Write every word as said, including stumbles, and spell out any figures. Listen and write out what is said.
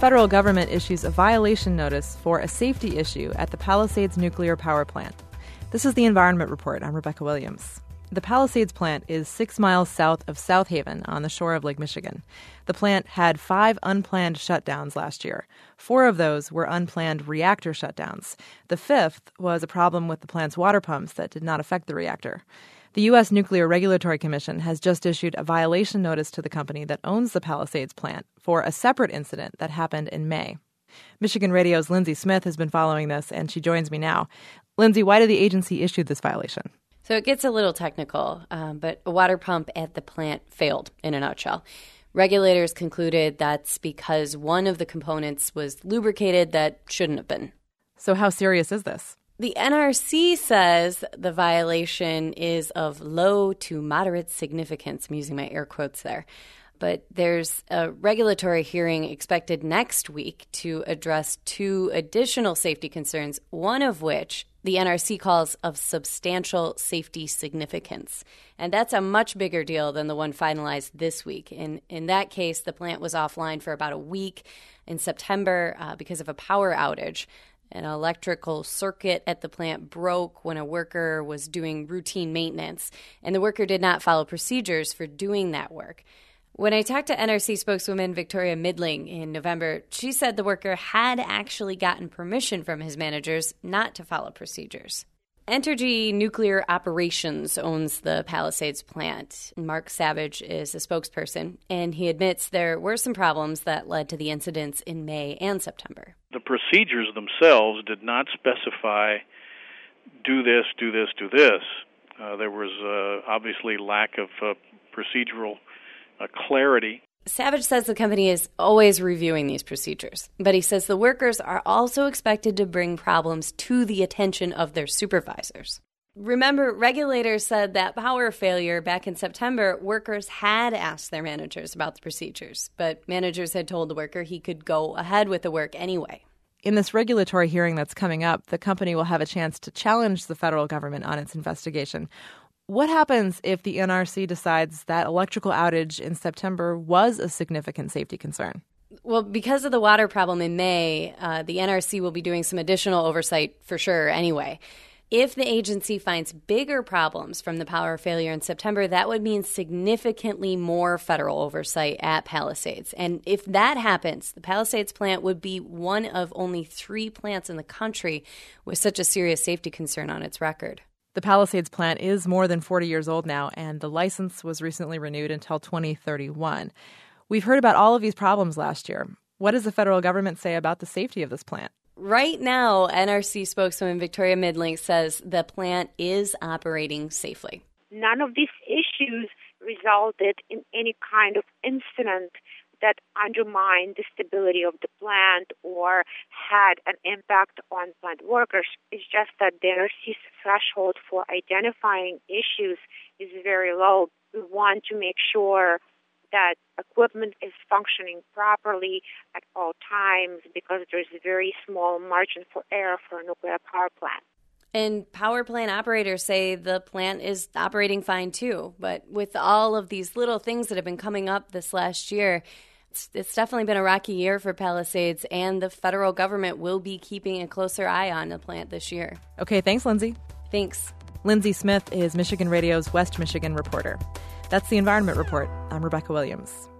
federal government issues a violation notice for a safety issue at the Palisades nuclear power plant. This is the Environment Report. I'm Rebecca Williams. The Palisades plant is six miles south of South Haven on the shore of Lake Michigan. The plant had five unplanned shutdowns last year. Four of those were unplanned reactor shutdowns. The fifth was a problem with the plant's water pumps that did not affect the reactor. The U S Nuclear Regulatory Commission has just issued a violation notice to the company that owns the Palisades plant for a separate incident that happened in May. Michigan Radio's Lindsay Smith has been following this, and she joins me now. Lindsay, why did the agency issue this violation? So it gets a little technical, um, but a water pump at the plant failed, in a nutshell. Regulators concluded that's because one of the components was lubricated that shouldn't have been. So how serious is this? The N R C says the violation is of low to moderate significance. I'm using my air quotes there. But there's a regulatory hearing expected next week to address two additional safety concerns, one of which the N R C calls of substantial safety significance. And that's a much bigger deal than the one finalized this week. In, in that case, the plant was offline for about a week in September uh, because of a power outage. An electrical circuit at the plant broke when a worker was doing routine maintenance, and the worker did not follow procedures for doing that work. When I talked to N R C spokeswoman Victoria Midling in November, she said the worker had actually gotten permission from his managers not to follow procedures. Entergy Nuclear Operations owns the Palisades plant. Mark Savage is a spokesperson, and he admits there were some problems that led to the incidents in May and September. The procedures themselves did not specify, do this, do this, do this. Uh, there was uh, obviously lack of uh, procedural uh, clarity. Savage says the company is always reviewing these procedures, but he says the workers are also expected to bring problems to the attention of their supervisors. Remember, regulators said that power failure back in September, workers had asked their managers about the procedures, but managers had told the worker he could go ahead with the work anyway. In this regulatory hearing that's coming up, the company will have a chance to challenge the federal government on its investigation. What happens if the N R C decides that electrical outage in September was a significant safety concern? Well, because of the water problem in May, uh, the N R C will be doing some additional oversight for sure anyway. If the agency finds bigger problems from the power failure in September, that would mean significantly more federal oversight at Palisades. And if that happens, the Palisades plant would be one of only three plants in the country with such a serious safety concern on its record. The Palisades plant is more than forty years old now, and the license was recently renewed until twenty thirty-one. We've heard about all of these problems last year. What does the federal government say about the safety of this plant? Right now, N R C spokeswoman Victoria Midling says the plant is operating safely. None of these issues resulted in any kind of incident that undermined the stability of the plant or had an impact on plant workers. It's just that the N R C's threshold for identifying issues is very low. We want to make sure that equipment is functioning properly at all times because there's a very small margin for error for a nuclear power plant. And power plant operators say the plant is operating fine too. But with all of these little things that have been coming up this last year, it's, it's definitely been a rocky year for Palisades, and the federal government will be keeping a closer eye on the plant this year. Okay, thanks, Lindsay. Thanks. Lindsay Smith is Michigan Radio's West Michigan reporter. That's the Environment Report. I'm Rebecca Williams.